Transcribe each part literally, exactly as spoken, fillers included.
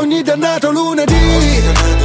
Ogni dannato lunedì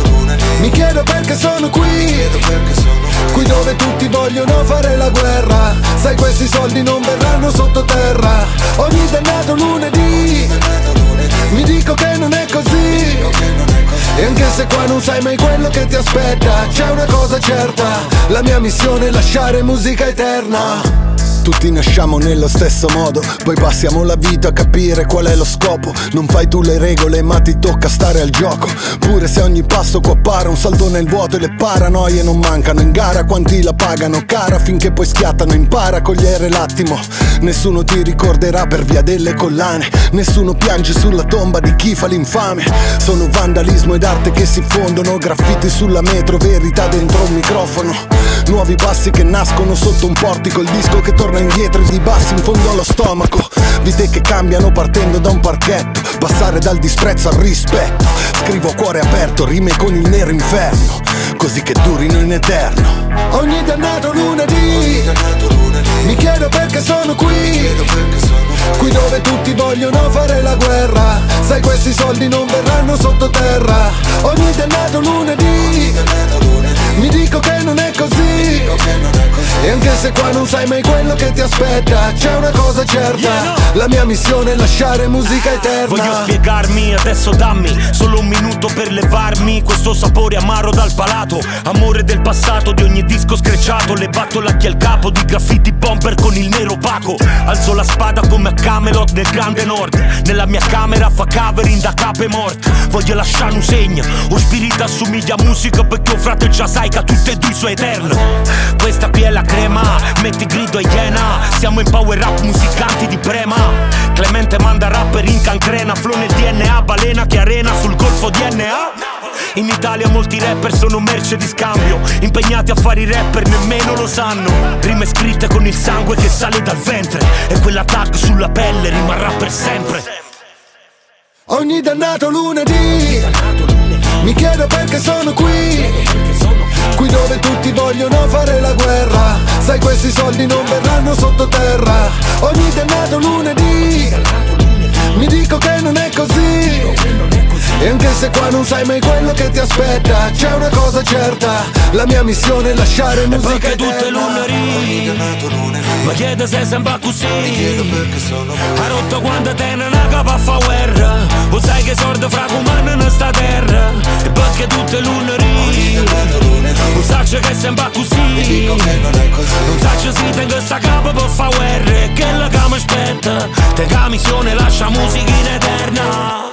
mi chiedo perché sono qui, qui dove tutti vogliono fare la guerra. Sai, questi soldi non verranno sottoterra. Ogni dannato lunedì mi dico che non è così, e anche se qua non sai mai quello che ti aspetta, c'è una cosa certa: la mia missione è lasciare musica eterna. Tutti nasciamo nello stesso modo, poi passiamo la vita a capire qual è lo scopo. Non fai tu le regole ma ti tocca stare al gioco. Pure se ogni passo qua appare un salto nel vuoto, e le paranoie non mancano in gara. Quanti la pagano cara finché poi schiattano. Impara a cogliere l'attimo, nessuno ti ricorderà per via delle collane. Nessuno piange sulla tomba di chi fa l'infame. Sono vandalismo ed arte che si fondono, graffiti sulla metro, verità dentro un microfono. Nuovi passi che nascono sotto un portico, il disco che torna indietro e di bassi in fondo allo stomaco. Vite che cambiano partendo da un parchetto, passare dal disprezzo al rispetto. Scrivo a cuore aperto rime con il nero inferno, così che durino in eterno. Ogni dannato lunedì mi chiedo perché sono qui, qui dove tutti vogliono fare la guerra. Sai, questi soldi non verranno sottoterra. Ogni dannato lunedì mi dico che non è così, e anche se qua non sai mai quello che ti aspetta, c'è una cosa certa: la mia missione è lasciare musica eterna. Voglio spiegarmi, adesso dammi solo un minuto per levarmi questo sapore amaro dal palato. Amore del passato, di ogni disco screcciato, levato lacchi al capo di graffiti bomber con il nero opaco. Alzo la spada come a Camelot nel grande nord, nella mia camera fa covering da cape morte. Voglio lasciare un segno, o spirito assomiglia a musica, perché un frate già sai che a tutte e due sono eterno. Questa qui è la crema, metti grido e iena. Siamo in power rap, musicanti di Brema. Clemente manda rapper in cancrena, flow nel D N A, balena che arena sul golfo D N A. In Italia molti rapper sono merce di scambio, impegnati a fare i rapper nemmeno lo sanno. Rime scritte con il sangue che sale dal ventre, e quella tag sulla pelle rimarrà per sempre. Ogni dannato lunedì mi chiedo perché sono qui, qui dove tutti vogliono fare la guerra. Sai, questi soldi non verranno sottoterra. Ogni dannato lunedì mi dico che non è così, e anche se qua non sai mai quello che ti aspetta, c'è una cosa certa: la mia missione è lasciare musica perché eterna. tutte lunedì ma chiede se sembra così. Ha rotto quando te non ha capo a fa guerra, o sai che sordo fra comando in sta terra. E perché tutte lunedì non saccio che sembra così, non saccio se tengo sta capo per fa guerra. E che la che mi aspetta, te che missione lascia musica in eterna.